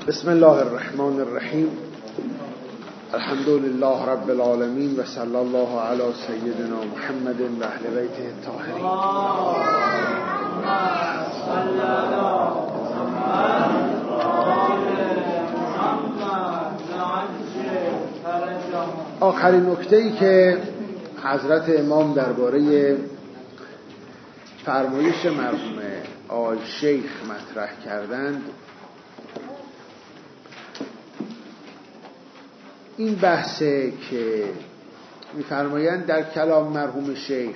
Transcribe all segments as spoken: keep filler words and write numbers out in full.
بسم الله الرحمن الرحیم. الحمد لله رب العالمین و صلی الله علی سیدنا محمد و اهل بیته الطاهرین. آخرین نکته‌ای که حضرت امام درباره فرمایش مرحوم آقای شیخ مطرح کردند این بحثه که می‌فرمایند در کلام مرحوم شیخ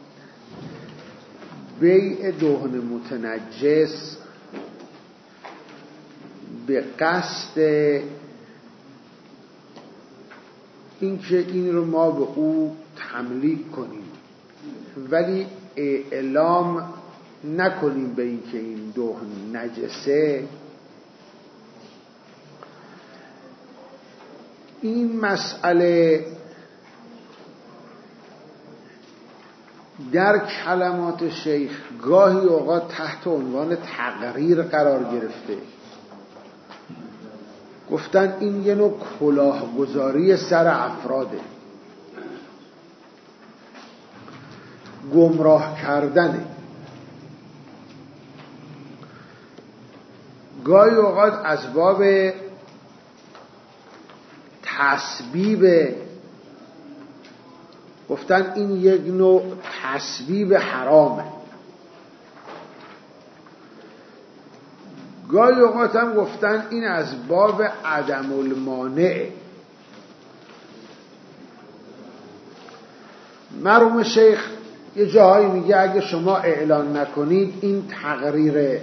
بیع دهن متنجس به قصد اینکه این رو ما به او تملیک کنیم ولی اعلام نکنیم به اینکه این دهن نجسه، این مسئله در کلمات شیخ گاهی اوقات تحت عنوان تقریر قرار گرفته. گفتن این یه نوع کلاهگذاری سر افراده، گمراه کردنه. گاهی اوقات از باب تسبیب، گفتن این یک نوع تسبیب حرامه. گاهی اوقات هم گفتن این از باب عدم المانع. مرحوم شیخ یه جاهایی میگه اگه شما اعلان نکنید این تقریر،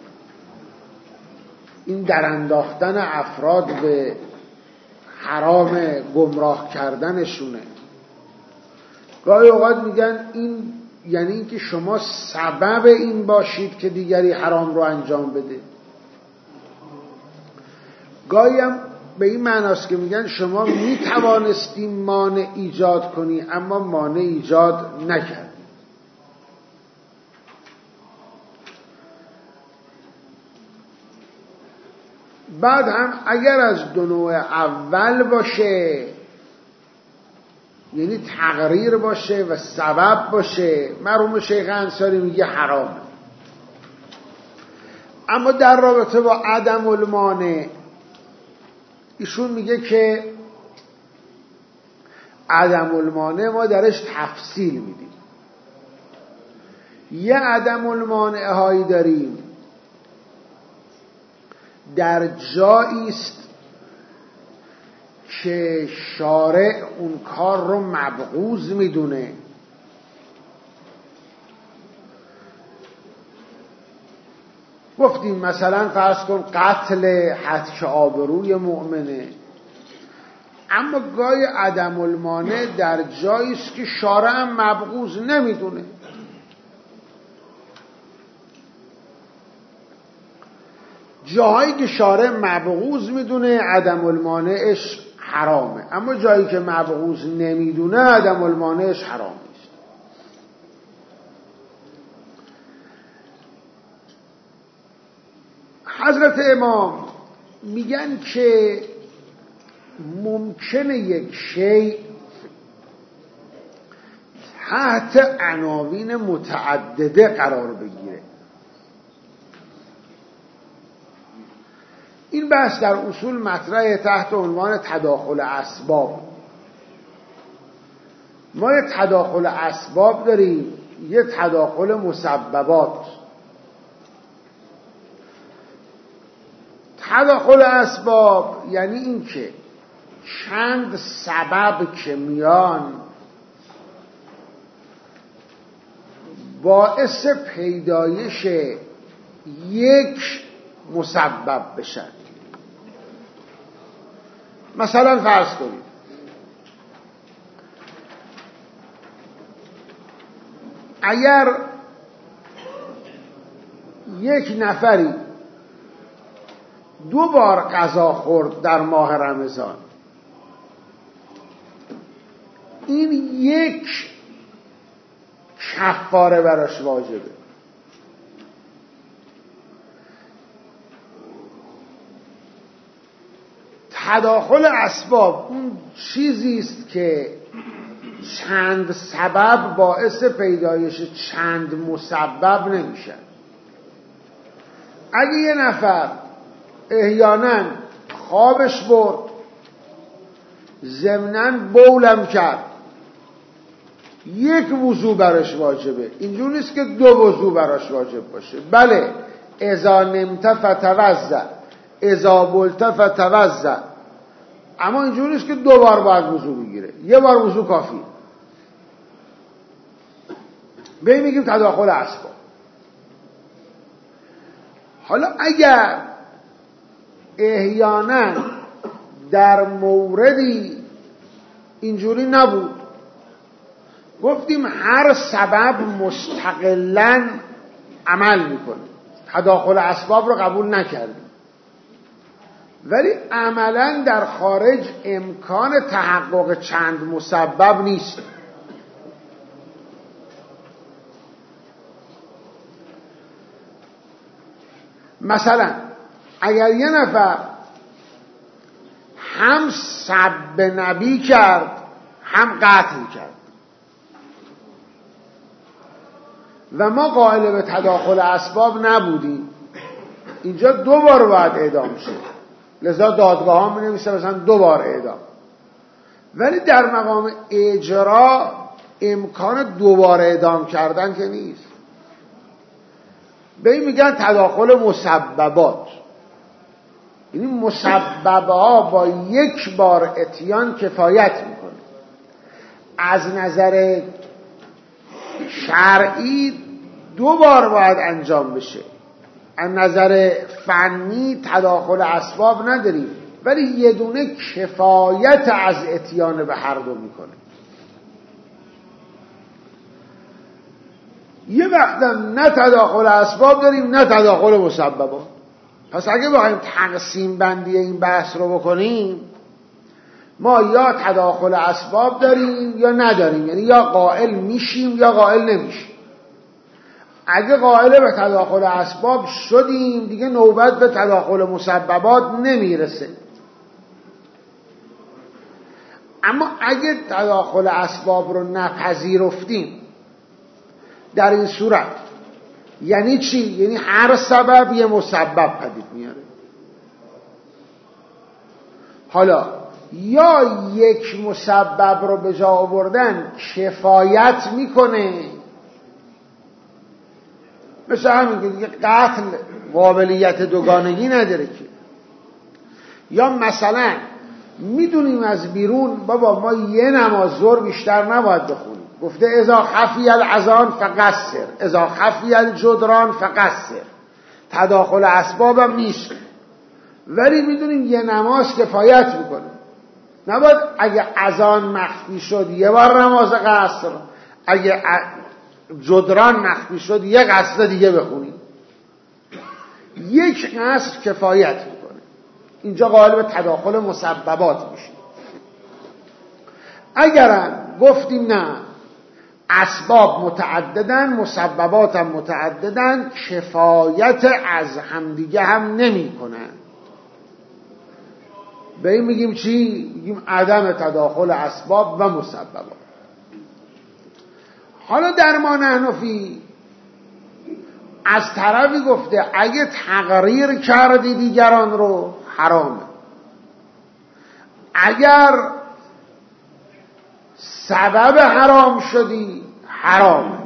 این درانداختن افراد به حرام، گمراه کردنشونه. گاهی اوقات میگن این یعنی این که شما سبب این باشید که دیگری حرام رو انجام بده. گاهی هم به این معناست که میگن شما میتوانستی مانع ایجاد کنی اما مانع ایجاد نکرد. بعد هم اگر از دو نوع اول باشه، یعنی تقریر باشه و سبب باشه، مرحوم شیخ انصاری میگه حرامه. اما در رابطه با عدم المانع ایشون میگه که عدم المانع ما درش تفصیل میدیم. یه عدم المانع هایی داریم در جایی است که شارع اون کار رو مبغوض میدونه، گفتیم مثلا فرض کن قتل هتک آبروی مؤمنه، اما گاهی عدم المانع در جایی است که شارع هم مبغوض نمیدونه. جاهایی که شارع مبغوض میدونه عدم المانعش حرامه، اما جایی که مبغوض نمیدونه عدم المانعش حرام نیست. حضرت امام میگن که ممکنه یک شیء تحت عناوین متعدده قرار بگیره. این بحث در اصول مطرح تحت عنوان تداخل اسباب. ما یه تداخل اسباب داریم، یه تداخل مسببات. تداخل اسباب یعنی این که چند سبب که میان باعث پیدایش یک مسبب بشن. مثلا فرض کنید اگر یک نفری دو بار غذا خورد در ماه رمضان، این یک کفاره براش واجبه. تداخل اسباب اون چیزی است که چند سبب باعث پیدایش چند مسبب نمیشه. اگه یه نفر احیانا خوابش برد، ضمناً بولم کرد، یک وضو براش واجبه. اینجور نیست که دو وضو براش واجب باشه. بله، اذا نمت فتوضأ، اذا بلت فتوضأ، اما اینجور نیست که دو بار باید وضو بگیره، یه بار وضو کافیه. به این میگیم تداخل اسباب. حالا اگر احیانا در موردی اینجوری نبود، گفتیم هر سبب مستقلاً عمل میکنه، تداخل اسباب رو قبول نکردیم، ولی عملاً در خارج امکان تحقق چند مسبب نیست. مثلا اگر یه نفر هم سب نبی کرد هم قتل کرد و ما قائل به تداخل اسباب نبودیم، اینجا دو بار باید اعدام شد، لذا دادگاه ها می نویسه مثلا دو بار اعدام. ولی در مقام اجرا امکان دوباره اعدام کردن که نیست. به این میگن تداخل مسببات، یعنی مسببها با یک بار اتیان کفایت میکنه. از نظر شرعی دو بار باید انجام بشه، از نظر فنی تداخل اسباب نداریم، ولی یه دونه کفایت از اتیان به هر دو میکنه. یه وقتم نه تداخل اسباب داریم نه تداخل مسببات. پس اگه بخوایم تقسیم بندی این بحث رو بکنیم، ما یا تداخل اسباب داریم یا نداریم، یعنی یا قائل میشیم یا قائل نمیشیم. اگه قائل به تداخل اسباب شدیم دیگه نوبت به تداخل مسببات نمیرسه. اما اگه تداخل اسباب رو نپذیرفتیم، در این صورت یعنی چی؟ یعنی هر سبب یه مسبب پدید میاره. حالا یا یک مسبب رو به جا آوردن کفایت میکنه، مثل همین که دیگه قتل قابلیت دوگانگی نداره که، یا مثلا میدونیم از بیرون بابا ما یه نماز ظهر بیشتر نباید بخونیم، گفته اذا خفی الاذان فقصر، اذا خفی الجدران فقصر، تداخل اسبابم نیست، ولی میدونیم یه نماز کفایت میکنه. نباید اگه اذان مخفی شد یه بار نماز قصر، اگه جدران مخفی شد یه قصر دیگه بخونیم. یک قصر کفایت میکنه. اینجا قائل به تداخل مسببات میشه. اگرم گفتیم نه، اسباب متعددن، مسببات هم متعددن، کفایت از همدیگه هم نمی کنن، به این میگیم چی؟ میگیم عدم تداخل اسباب و مسببات. حالا در ما نحنفی از طرفی گفته اگه تقریر کردی دیگران رو حرامه، اگر سبب حرام شدی حرامه،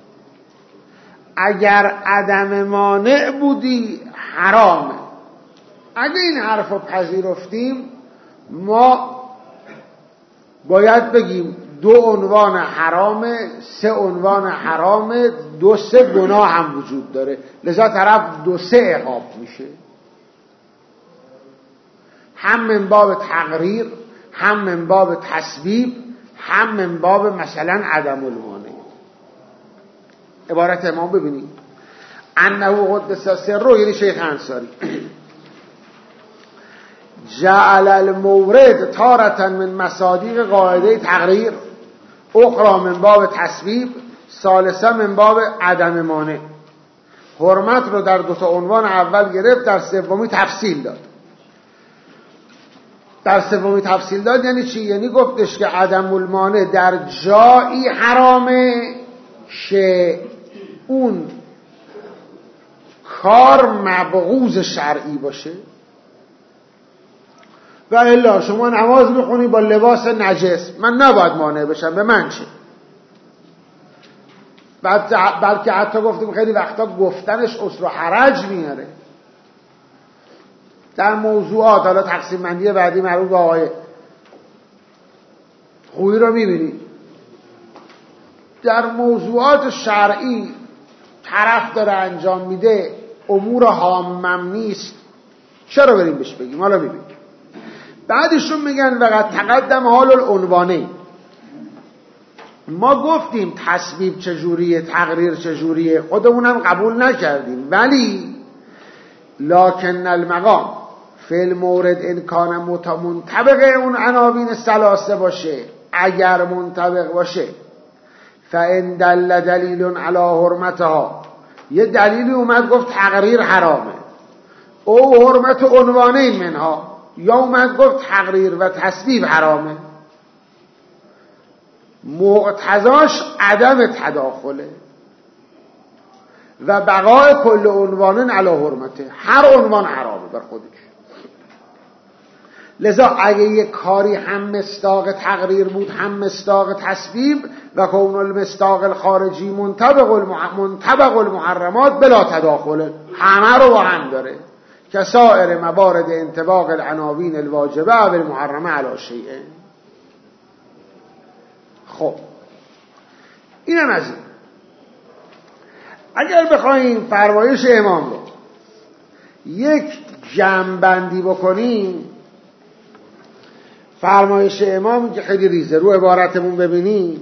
اگر عدم مانع بودی حرامه. اگه این حرف رو پذیرفتیم ما باید بگیم دو عنوان حرامه، سه عنوان حرامه، دو سه گناه هم وجود داره، لذا طرف دو سه عقاب میشه، هم من باب تقریر، هم من باب تسبیب، هم من باب مثلا عدم المانع. عبارت امام ببینید، انه قدس سره، یعنی شیخ انصاری، جعل المورد تارة من مصادیق قاعده تقریر، اخرى من باب تسبیب، ثالثه من باب عدم مانع. حرمت رو در دو تا عنوان اول گرفت، در سومی تفصیل داد. در سومی تفصیل داد. یعنی چی؟ یعنی گفتش که عدم المانع در جایی حرامه که اون کار مبغوض شرعی باشه، و الا شما نماز میخونی با لباس نجس، من نباید مانع بشم، به من چه؟ بلکه حتی گفتیم خیلی وقتا گفتنش عسر و حرج میاره در موضوعات. حالا تقسیم بندی بعدی مربوط به آقای خویی رو میبینید، در موضوعات شرعی طرف داره انجام میده، امور هامم نیست، چرا بریم بهش بگیم؟ حالا ببینیم. بعدشون میگن وقت تقدم حال العنوانه. ما گفتیم تسبیب چجوریه، تقریر چجوریه، خودمونم قبول نکردیم، ولی لکن المقام فی المورد امکان منطبق اون عناوین ثلاثه باشه، اگر منطبق باشه فان دل دلیل علی حرمتها، یه دلیلی اومد گفت تقریر حرامه، او حرمت عنوانه منها، یا اومد گفت تقریر و تسبیب حرامه، مقتضاش عدم تداخله و بقای کل عنوان علی حرمته، هر عنوان حرامه بر خودش. لذا اگه یک کاری هم مصداق تقریر بود هم مصداق تسبیب و کون المصداق الخارجی منطبق المح... منطبق المحرمات بلا تداخله، همه رو با هم داره که سایر موارد انطباق العناوین الواجبه و المحرمه علی شیء. خب اینم از این. اگر بخوایم فرمایش امام رو یک جمع‌بندی بکنیم، فرمایش امام که خیلی ریزه، رو عبارتمون ببینیم،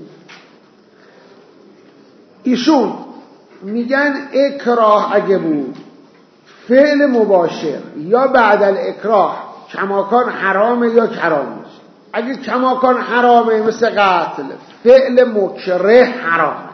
ایشون میگن اکراه اگه بود فعل مباشر یا بعد الاکراه کماکان حرامه یا کرام نیست. اگه کماکان حرامه مثل قتل، فعل مکره حرامه.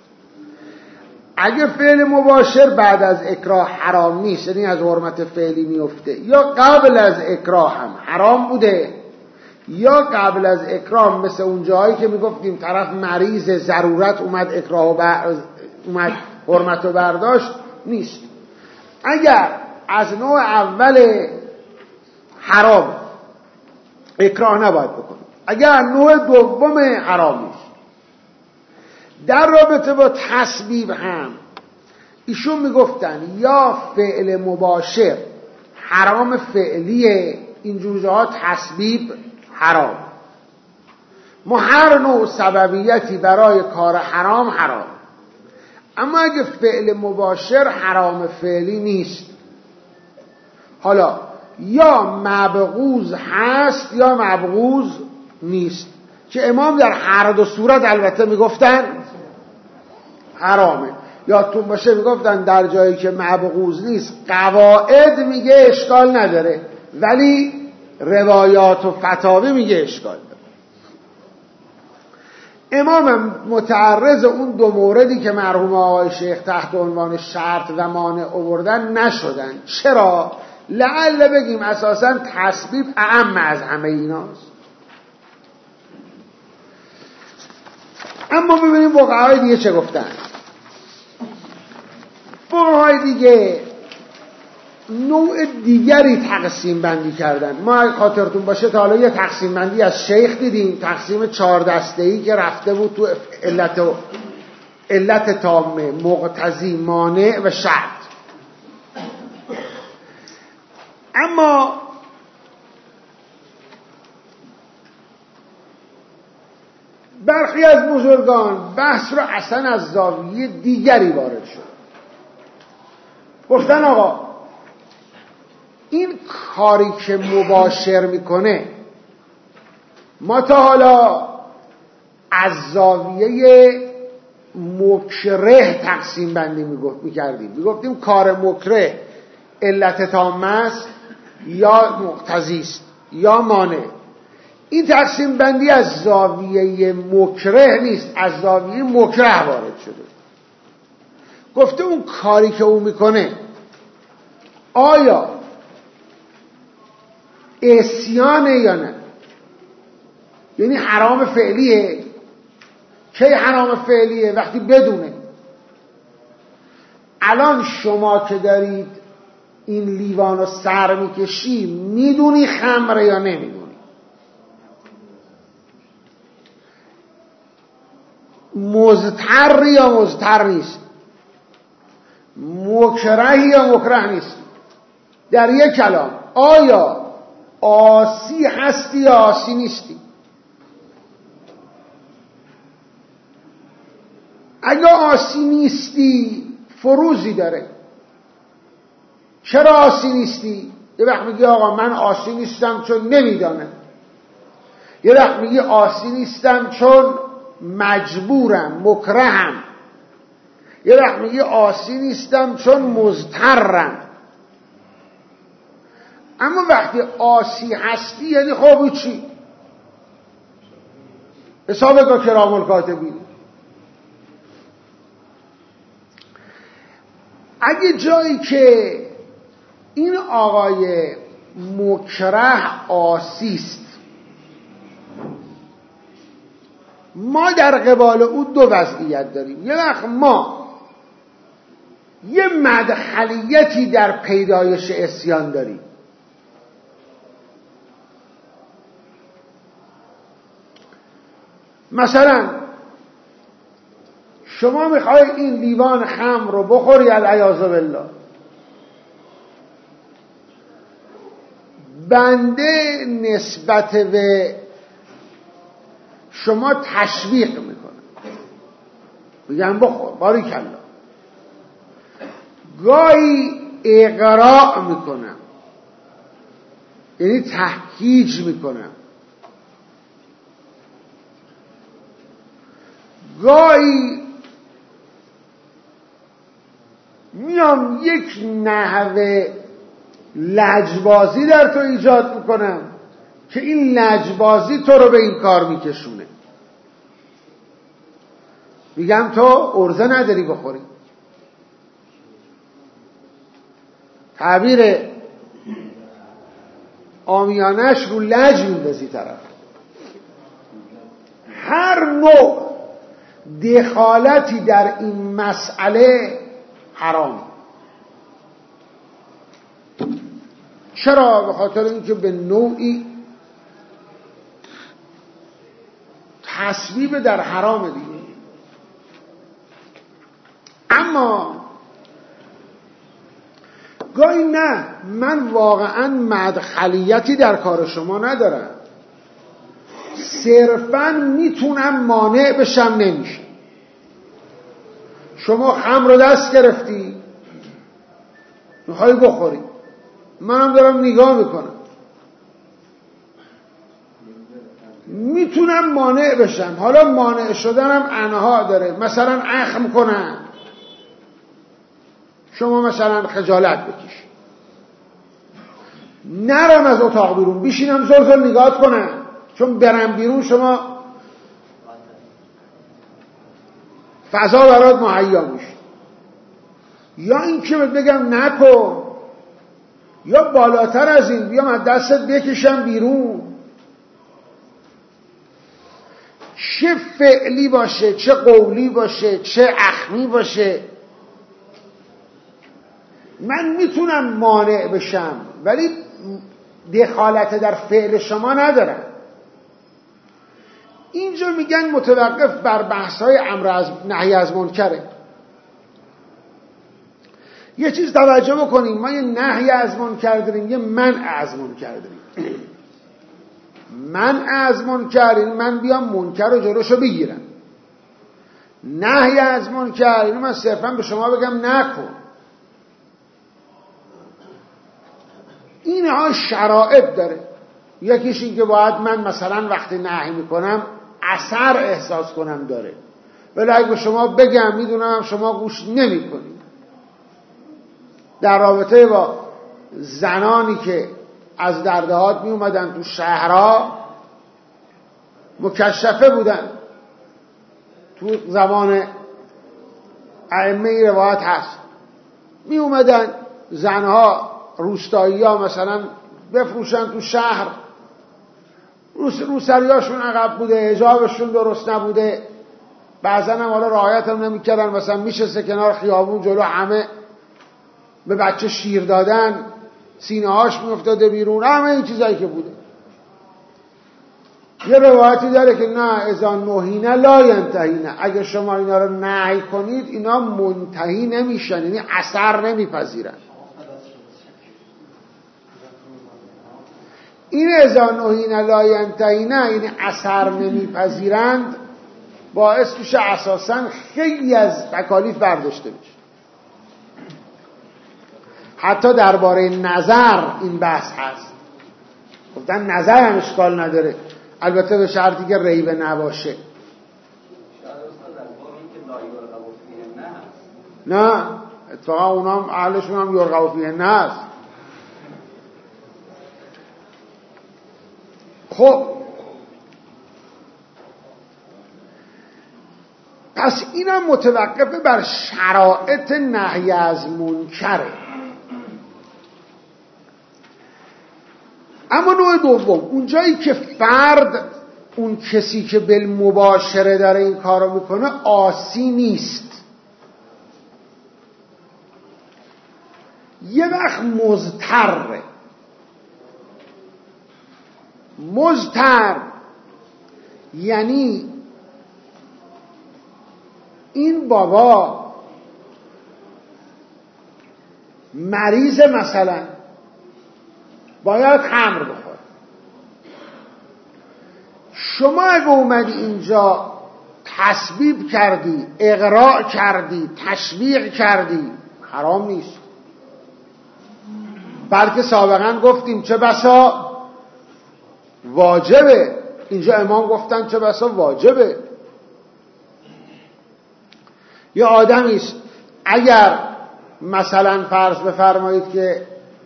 اگه فعل مباشر بعد از اکراه حرام نیست، یعنی از حرمت فعلی میفته، یا قبل از اکراه هم حرام بوده، یا قبل از اکراه مثل اون جایی که میگفتیم طرف مریض ضرورت اومد اکراه و بر... اومد حرمت و برداشت نیست. اگر از نوع اول حرام اکراه نباید بکنیم، اگر نوع دوم حرام نیست. در رابطه با تسبیب هم ایشون میگفتن یا فعل مباشر حرام فعلیه، اینجور جاها تسبیب حرام، ما هر نوع سببیتی برای کار حرام حرام. اما اگه فعل مباشر حرام فعلی نیست، حالا یا مبغوض هست یا مبغوض نیست، که امام در هر دو صورت البته میگفتن حرامه. یا تو باشه میگفتن در جایی که مبغوض نیست، قواعد میگه اشکال نداره، ولی روایات و فتاوی میگه اشکال داره. امام متعرض اون دو موردی که مرحوم آقای شیخ تحت عنوان شرط و مانع آوردن نشدن. چرا؟ لعل بگیم اساساً تسبیب اعم از همه ایناست. اما ببینیم فقهای دیگه چه گفتن. فقهای دیگه نوع دیگری تقسیم بندی کردن. ما اگه خاطرتون باشه تا حالا یه تقسیم بندی از شیخ دیدیم، تقسیم چهار دسته‌ای که رفته بود تو علت و علت تامه، مقتضی، مانع و شرط. اما برخی از بزرگان بحث رو اصلا از زاویه دیگری وارد شد. گفتن آقا این کاری که مباشر میکنه ما تا حالا از زاویه مکره تقسیم بندی میکردیم، میگفتیم کار مکره علت تامه است یا مقتضی است یا مانع. این تقسیم بندی از زاویه مکره نیست، از زاویه مکره وارد شده. گفته اون کاری که او میکنه آیا عصیانه یا نه؟ یعنی حرام فعلیه. کی حرام فعلیه؟ وقتی بدونه. الان شما که دارید این لیوان رو سر میکشی، میدونی خمره یا نمیدونی؟ مضطر یا مضطر نیست؟ مکره یا مکره نیست؟ در یک کلام آیا عاصی هستی یا عاصی نیستی؟ اگه عاصی نیستی فروزی داره. چرا عاصی نیستی؟ یه وقت میگی آقا من عاصی نیستم چون نمیدانم. یه وقت میگی عاصی نیستم چون مجبورم، مکرهم. یه وقت میگی عاصی نیستم چون مضطرم. اما وقتی عاصی هستی یعنی خب چی؟ حساب که کرام الکاتبین. اگه جایی که این آقای مکره عاصیست، ما در قبال او دو وضعیت داریم. یه وقت ما یه مدخلیتی در پیدایش عصیان داریم. مثلا شما میخوای این لیوان خمر رو بخوری العیاذ بالله، بنده نسبت به شما تشویق میکنم، میگم بخور، باریکلا. گاهی اغراء میکنم، یعنی تهییج میکنم. گاهی میام یک نحوه لجبازی در تو ایجاد میکنم که این لجبازی تو رو به این کار میکشونه. میگم تو ارزه نداری بخوری. تعبیر عامیانش رو لج میندازی طرف. هر نوع دخالتی در این مسئله حرام. چرا؟ به خاطر اینکه به نوعی تصویب در حرام دیگه. اما گاهی نه، من واقعا مدخلیتی در کار شما ندارم، صرفا میتونم مانع بشم، نمیشه. شما خمر رو دست گرفتی میخوای بخوری، منم دارم نگاه میکنم، میتونم مانع بشم. حالا مانع شدنم انها داره، مثلا اخم کنم، شما مثلا خجالت بکشی، نرم از اتاق بیرون، بشینم زل زل نگاهت کنم، چون برم بیرون شما فضا برات مهیا میشه. یا این که بگم نکن، یا بالاتر از این بیام از دستت بکشم بیرون. چه فعلی باشه، چه قولی باشه، چه اخمی باشه، من میتونم مانع بشم، ولی دخالت در فعل شما ندارم. اینجا میگن متوقف بر بحث‌های امر از نهی از منکره. یه چیز توجه بکنیم، ما یه نهی از منکر داریم، یه منع از منکر داریم. منع از منکر یعنی من بیام منکر رو جلوشو بگیرم. نهی از منکر یعنی من صرفا به شما بگم نکن. اینها شرایط داره. یکیش این که باید من مثلا وقتی نهی میکنم اثر احساس کنم داره، ولی اگه به شما بگم میدونم شما گوش نمی کنید. در رابطه با زنانی که از دردهات می اومدن تو شهرها، مکشفه بودن، تو زمان ائمه روایت هست، می اومدن زنها روستایی ها مثلا بفروشن تو شهر، روسریاشون عقب بوده، حجابشون درست نبوده، بعضا هم حالا رعایت هم نمی‌کردن، مثلا میشسته کنار خیابون جلو همه به بچه شیر دادن، سینه هاش میافتاده بیرون، همه این چیزایی که بوده. یه روایتی داره که نه اذا نهینا لا ینتهینا، اگه شما اینا رو نهی کنید اینا منتهی نمیشن، یعنی اثر نمیپذیرن. این اذا نهینا لا ینتهینا یعنی اثر نمیپذیرند، باعث میشه اساسا خیلی از تکالیف برداشته بشه. حتی درباره نظر این بحث هست، گفتن نظر هم اشکال نداره، البته به شرطی که ریبه نباشه. نه اتفاقا اونا هم اهلشون هم یرغب فیه نه است. خب پس اینم متوقف بر شرایط نهی از منکره. اما نوع دوم، اونجایی که فرد، اون کسی که بالمباشره داره این کارو میکنه عاصی نیست، یه وقت مضطره. مضطر یعنی این بابا مریض، مثلا باید خمر بخوره، شما اگه اومدی اینجا تسبیب کردی، اغراء کردی، تشویق کردی، حرام نیست. بلکه سابقا گفتیم چه بسا واجبه، اینجا امام گفتن چه بسا واجبه. یه آدمی است اگر مثلا فرض بفرمایید که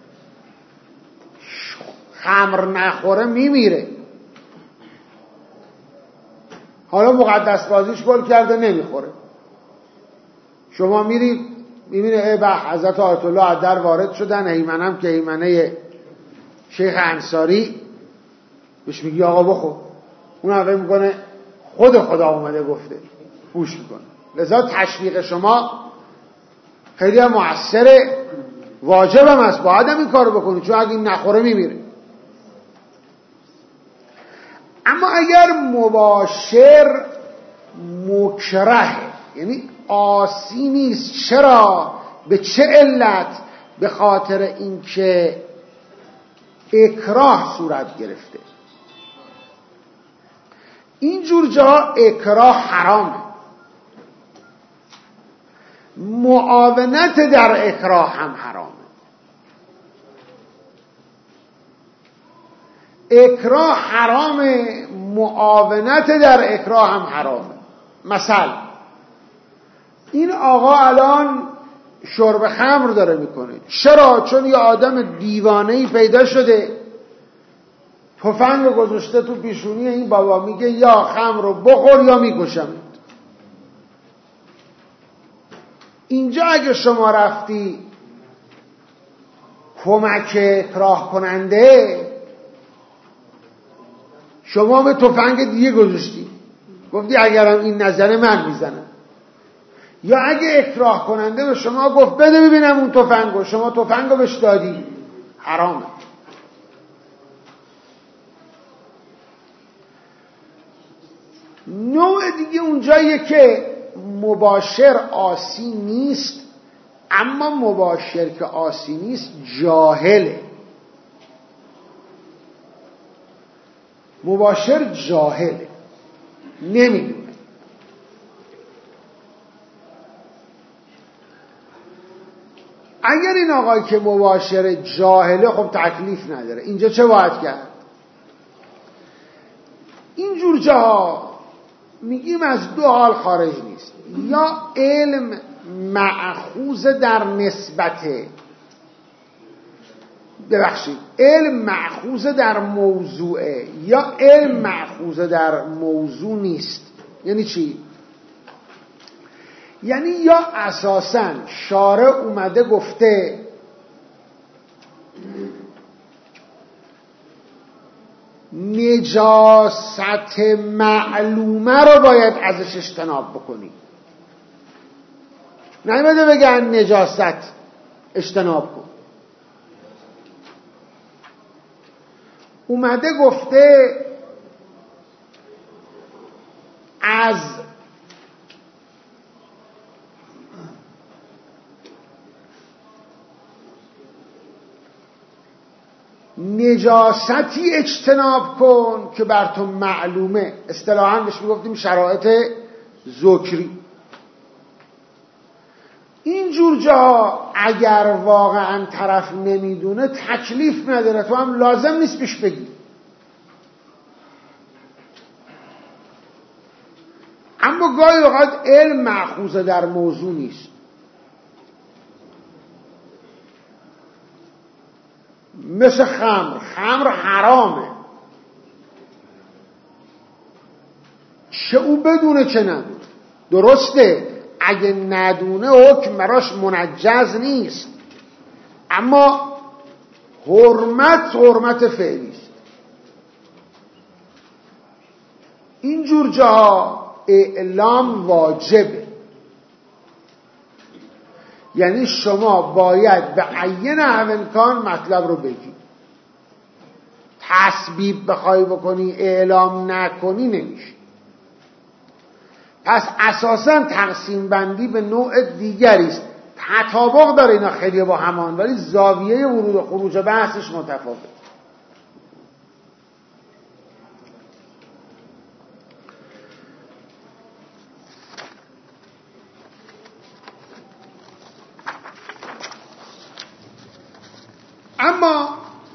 خمر نخوره میمیره، حالا مقدس بازیش گل کرده نمیخوره، شما میرید میبینه ای به حضرت آیت الله از در وارد شدن، هیمنم که هیمنه شیخ انصاری، بهش میگی آقا بخور، اون اول میکنه خود خدا اومده گفته، پوش میکنه. لذا تشویق شما خیلی هم مؤثره، واجب هم است، باید هم این کارو بکنی، چون اگه این نخوره میمیره. اما اگر مباشر مکره، یعنی عاصی نیست، چرا؟ به چه علت؟ به خاطر اینکه اکراه صورت گرفته. اینجور جا اکراه حرامه، معاونت در اکراه هم حرامه. اکراه حرامه، معاونت در اکراه هم حرامه. مثلا این آقا الان شرب خمر داره میکنه، چرا؟ چون یه آدم دیوانه‌ای پیدا شده تفنگ گذاشته تو پیشونی این بابا، میگه یا خمر رو بخور یا میکشم. اینجا اگه شما رفتی کمک اکراه کننده، شما به تفنگ دیگه گذاشتی، گفتی اگرم این نظر من میزنم. یا اگه اکراه کننده به شما گفت بده ببینم اون تفنگو، شما تفنگو بهش دادی، حرامه. نوع دیگه اونجاییه که مباشر عاصی نیست، اما مباشر که عاصی نیست جاهله. مباشر جاهله، نمیدونه. اگر این آقای که مباشر جاهله، خب تکلیف نداره، اینجا چه باید کرد؟ اینجور جاها میگیم از دو حال خارج نیست، یا علم مأخوذ در نسبت، ببخشید علم مأخوذ در موضوعه، یا علم مأخوذ در موضوع نیست. یعنی چی؟ یعنی یا اساساً شارع اومده گفته نجاست معلومه رو باید ازش اجتناب بکنی. نمیده بگن نجاست اجتناب کن. اومده گفته از نجاستی اجتناب کن که بر تو معلومه. اصطلاحاً بهش میگفتیم شرایط ذکری. اینجور جا اگر واقعا طرف نمیدونه تکلیف نداره، تو هم لازم نیست پیش بگی. اما گاهی اوقات علم مأخوذ در موضوع نیست. مثل خمر. خمر حرامه، چه او بدونه چه ندونه. درسته اگه ندونه حکم براش منجز نیست، اما حرمت حرمت فعلی است. اینجور جاها اعلام واجبه، یعنی شما باید به عین امکان مطلب رو بگی. تسبیب بخوای بکنی اعلام نکنی نمیشه. پس اساساً تقسیم بندی به نوع دیگری است. تطابق داره اینا خیلی با همان، ولی زاویه ورود و خروج بحثش متفاوت. اما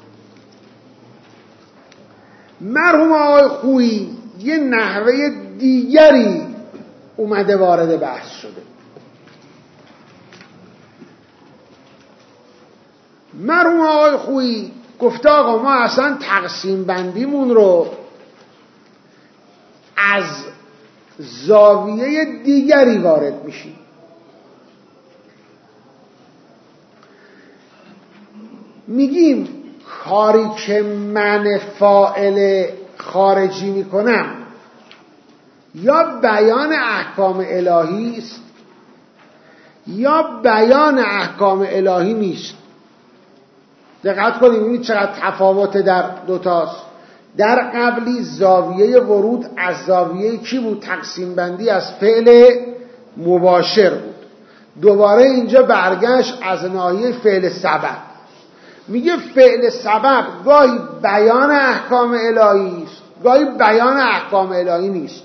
مرحوم آقای خویی یه نحوه دیگری اومده وارد بحث شده. مرحوم آقای خویی گفته آقا ما اصلا تقسیم بندیمون رو از زاویه دیگری وارد میشیم. میگیم کاری که من فاعل خارجی میکنم یا بیان احکام الهی است یا بیان احکام الهی نیست. دقت کنید ببینید چقدر تفاوت در دوتاست. در قبلی زاویه ورود از زاویه کی بود؟ تقسیم بندی از فعل مباشر بود. دوباره اینجا برگشت از ناحیه فعل سبب. میگه فعل سبب گاهی بیان احکام الهی است، گاهی بیان احکام الهی نیست.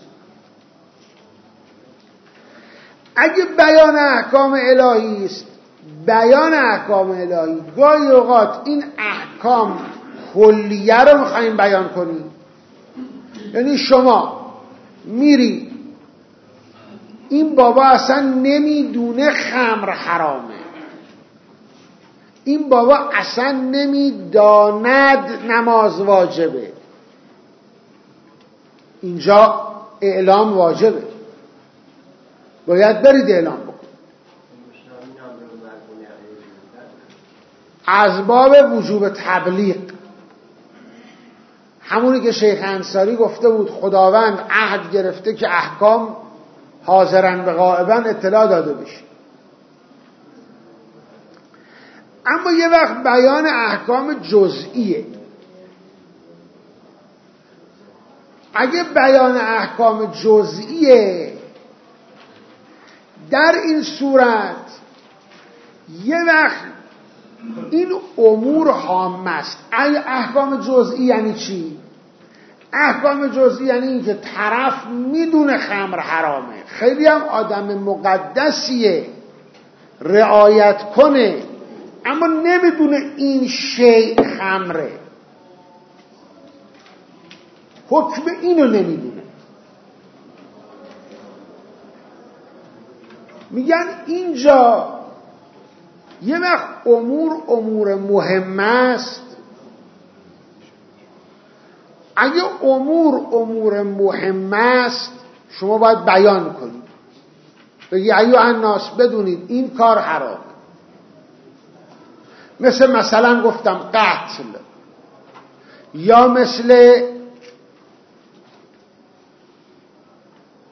اگه بیان احکام الهی است، بیان احکام الهی، گاهی اوقات این احکام کلیه رو میخواییم بیان کنیم. یعنی شما میری این بابا اصلا نمیدونه خمر حرامه، این بابا اصلا نمیداند نماز واجبه، اینجا اعلام واجبه، باید برید اعلام بکن. از باب وجوب تبلیغ، همونی که شیخ انصاری گفته بود خداوند عهد گرفته که احکام حاضرن به غائبن اطلاع داده بشه. اما یه وقت بیان احکام جزئیه. اگه بیان احکام جزئیه، در این صورت یه وقت این امور هامه است. احکام جزئی یعنی چی؟ احکام جزئی یعنی این که طرف میدونه خمر حرامه، خیلی هم آدم مقدسیه، رعایت کنه، اما نمیدونه این شیء خمره، حکم اینو نمیدونه. میگن اینجا یه وقت امور امور مهم است. اگه امور امور مهم است شما باید بیان کنید، بگی ایها الناس بدونید این کار حرام. مثل مثلا گفتم قتل، یا مثل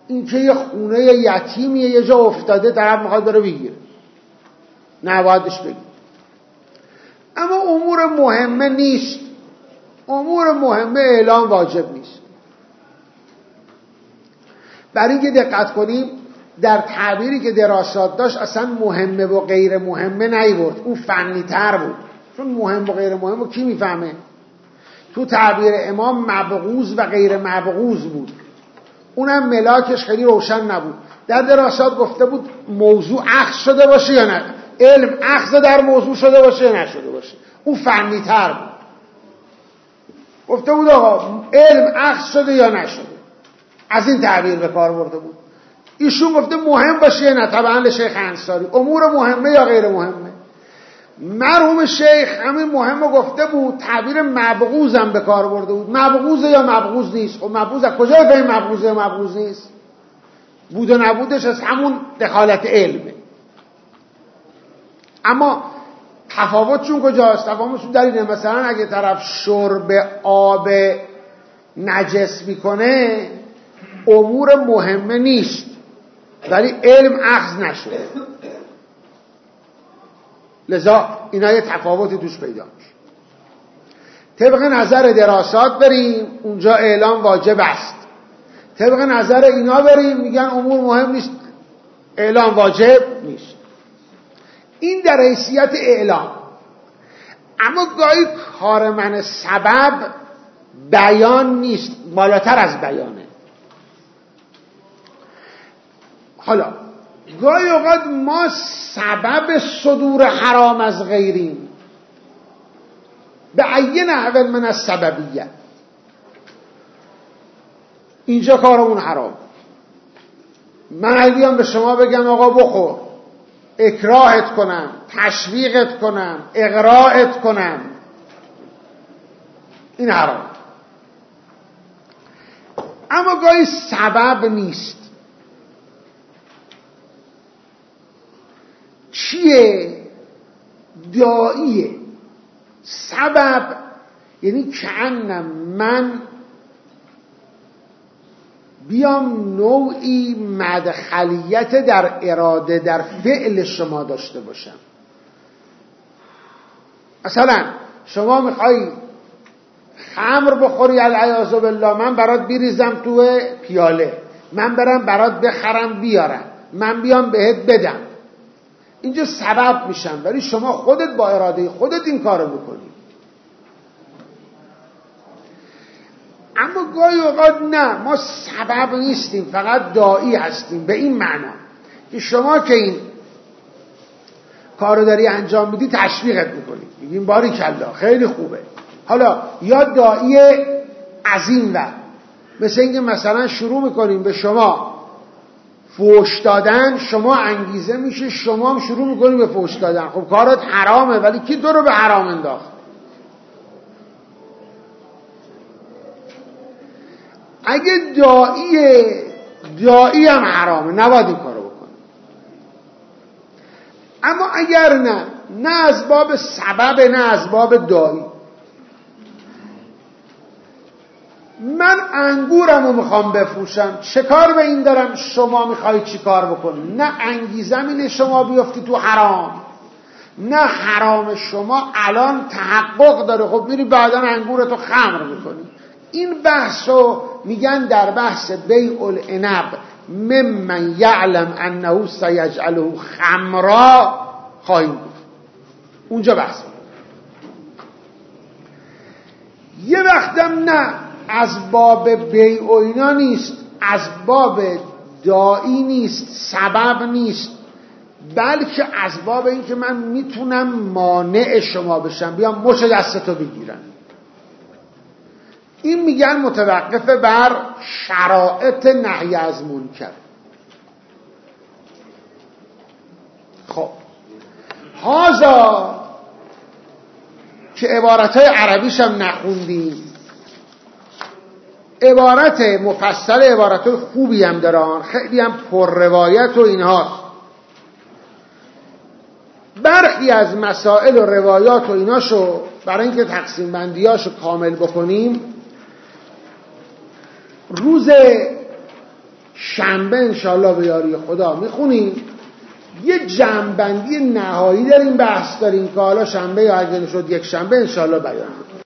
این که یه خونه یتیمیه یه جا افتاده طرف میخواد بره بگیره، نبایدش بگیر. اما امور مهمه نیست، امور مهمه اعلام واجب نیست. برای اینکه دقت کنیم در تعبیری که دراسات داشت اصلا مهمه و غیر مهمه نیورد، اون فنی تر بود، چون مهم و غیر مهم و کی میفهمه؟ تو تعبیر امام مبغوض و غیر مبغوض بود، اونم ملاکش خیلی روشن نبود. در دراسات گفته بود موضوع اخذ شده باشه یا نه، علم اخذ در موضوع شده باشه یا نشده باشه، اون فنی تر بود. گفته بود آقا علم اخذ شده یا نشده، از این تعبیر به کار برده بود. ایشون گفته مهم باشه یا نه، طبعا شیخ انصاری امور مهمه یا غیر مهمه. مرحوم شیخ همین مهمه گفته بود، تعبیر مبغوض هم به کار برده بود. مبغوض یا مبغوض نیست؟ خب مبغوض از کجا بفهمیم مبغوض یا مبغوض نیست؟ بود و نبودش از همون دخالت علمه. اما تفاوتشون کجاست؟ تفاوتشون در اینه مثلا اگه طرف شرب آب نجس میکنه امور مهمه نیست ولی علم اخذ نشده، لذا اینا یه تفاوتی توش پیدا میشه. طبق نظر دراسات بریم اونجا اعلام واجب است، طبق نظر اینا بریم میگن امور مهم نیست اعلام واجب نیست. این در حیثیت اعلام. اما گاهی کار من سبب بیان نیست، بالاتر از بیانه. حالا گاهی اوقات ما سبب صدور حرام از غیریم به ای نحو من السببیه، اینجا کارمون حرام. من اگه بیام به شما بگم آقا بخور، اکراهت کنم، تشویقت کنم، اغراءت کنم، این حرام. اما گاهی سبب نیست. چیه؟ داعیه. سبب یعنی کأنم من بیام نوعی مدخلیت در اراده در فعل شما داشته باشم. مثلا شما میخوای خمر بخوری العیاذ بالله، من برات بیریزم تو پیاله، من برم برات بخرم بیارم، من بیام بهت بدم، اینجا سبب میشم ولی شما خودت با اراده خودت این کارو میکنی. اما گاهی اوقات نه، ما سبب نیستیم، فقط داعی هستیم، به این معنا که شما که این کارو داری انجام میدی تشویقت میکنی، میگیم باریکلا خیلی خوبه. حالا یا داعی از این ور، مثل اینکه مثلا شروع میکنیم به شما فوش دادن، شما انگیزه میشه شما هم شروع میکنی به فوش دادن. خب کارت حرامه ولی کی تو رو به حرام انداخت؟ اگه داعیه، داعی هم حرامه، نباید این کارو بکنی. اما اگر نه، نه از باب سبب نه از باب داعی، من انگورم رو میخوام بفروشم، چه کار به این دارم شما میخوایی چی کار بکنی؟ نه انگیزم اینه شما بیافتی تو حرام، نه حرام شما الان تحقق داره، خب میری بعدا انگورتو خمر میکنی. این بحثو میگن در بحث بیع العنب ممن یعلم انه سیجعله خمرا خواهیم بود، اونجا بحث. یه وقتم نه، از باب بیع و اینا نیست، از باب داعی نیست، سبب نیست، بلکه از باب این که من میتونم مانع شما بشم، بیام مچ دستتو بگیرم. این میگن متوقف بر شرایط نهی از منکر. خب هازا که عبارتهای عربیش هم نخوندیم، عبارت مفصل عبارت خوبی هم دارن، خیلی هم پر روایت و اینها. برخی از مسائل و روایات و ایناشو برای اینکه تقسیم بندیاشو کامل بکنیم، روز شنبه انشالله به یاری خدا میخونیم. یه جمع‌بندی نهایی در این بحث داریم که حالا شنبه یا اگر شد یک شنبه انشالله بیان